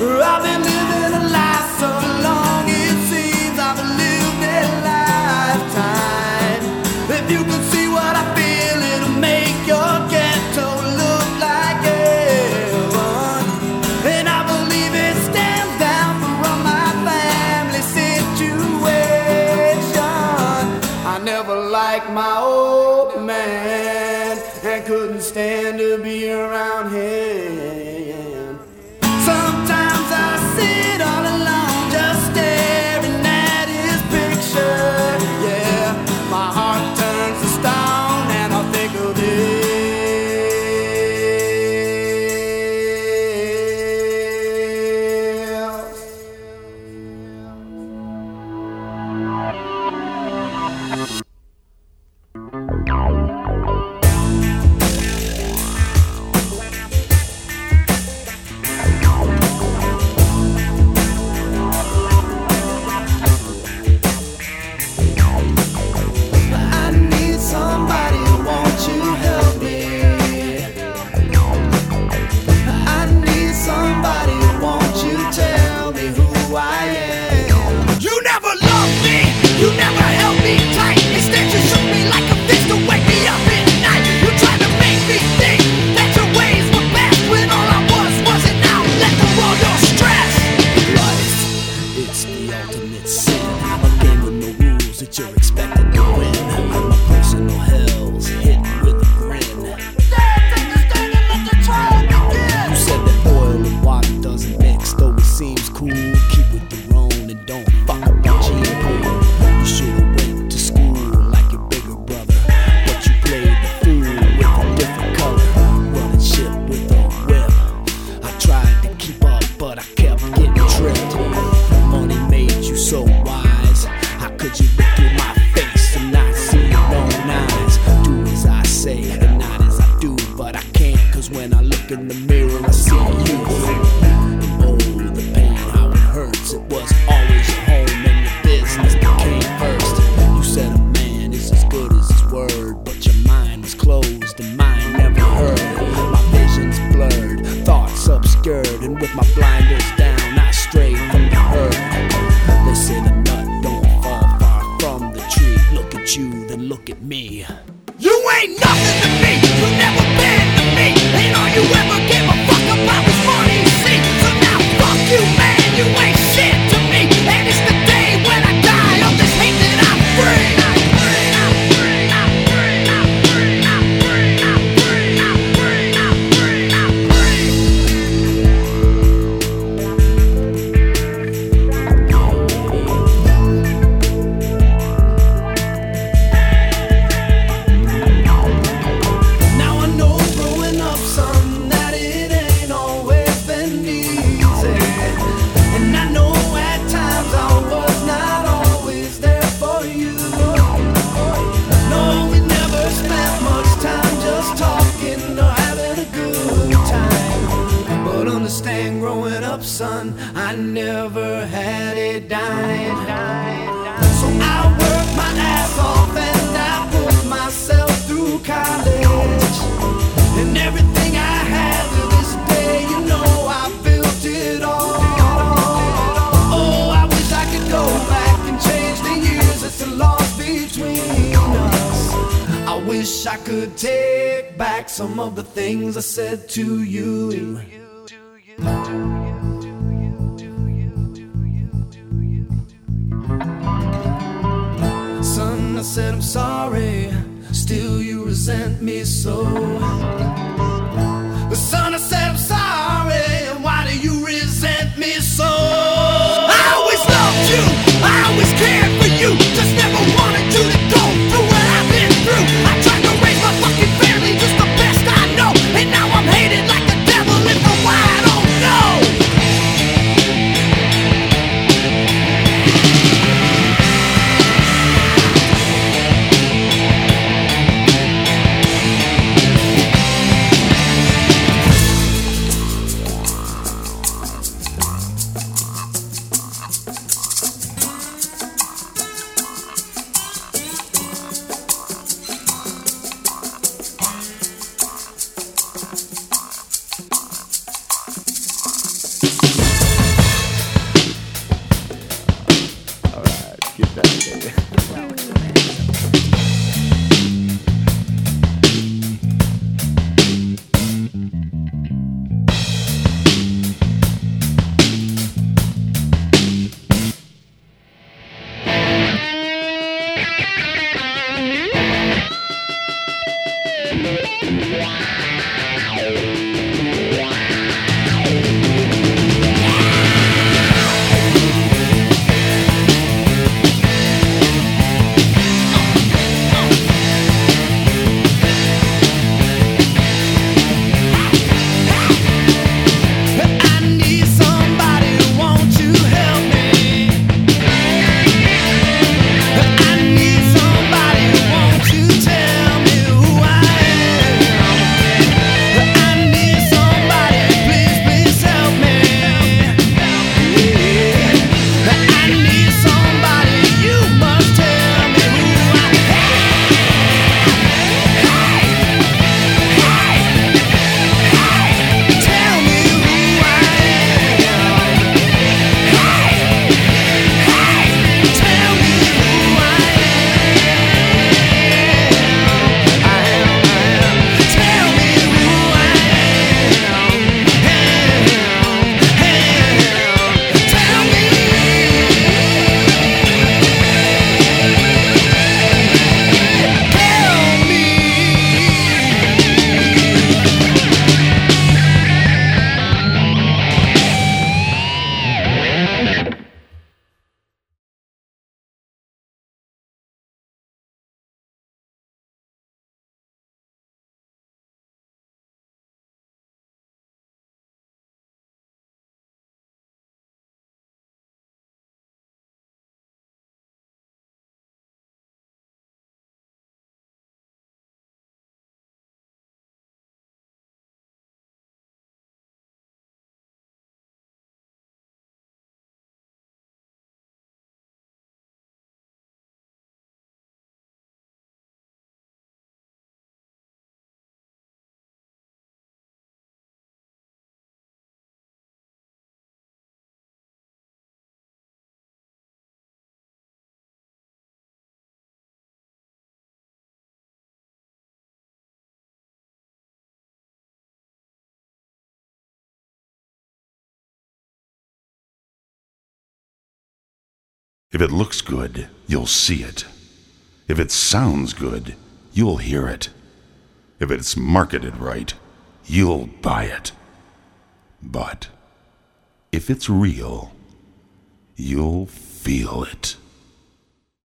I've been living a life so long it seems I've lived a lifetime. If you can see what I feel, it'll make your ghetto look like heaven. And I believe it stands down from my family situation. I never liked my old man and couldn't stand to be around him. Sometimes I sit all alone just staring at his picture. Yeah, my heart turns to stone and I think of this. You're expected to win. My personal hell's hit with a grin. You said that oil and water doesn't mix, though it seems cool. Keep with your own and don't fuck up my gene pool. You should've went to school like your bigger brother, but you played the fool with a different color. Running shit with a whip. I tried to keep up, but I kept getting tripped. Money made you so wise. How could you look in my face and not see your own eyes? Do as I say and not as I do, but I can't, cause when I look in the mirror I see you. Oh, the pain, how it hurts. It was always your home and your business that came first. You said a man is as good as his word, but your mind was closed and mine never heard. My vision's blurred, thoughts obscured, and with my blinders down I strayed from the herd. They say the nut don't fall far from the tree. Look at you, then look at me. You ain't nothing to me. You never been to me. Ain't all you ever gave a fuck about was money, see? So now fuck you, man. You ain't shit to me. And it's the day when I die of this hate that I'm free. Understand, growing up, son, I never had a dime. So I worked my ass off and I put myself through college. And everything I have to this day, you know I built it all. Oh, I wish I could go back and change the years that's lost between us. I wish I could take back some of the things I said to you. Son, I said I'm sorry, still you resent me so. Son, I said I'm sorry, why do you resent me so? I always loved you, I always cared for you, just never wanted you to go through what I've been through. I tried to raise my fucking family just the best I know, and now I'm hated like the devil in the why I don't know. If it looks good, you'll see it. If it sounds good, you'll hear it. If it's marketed right, you'll buy it. But if it's real, you'll feel it.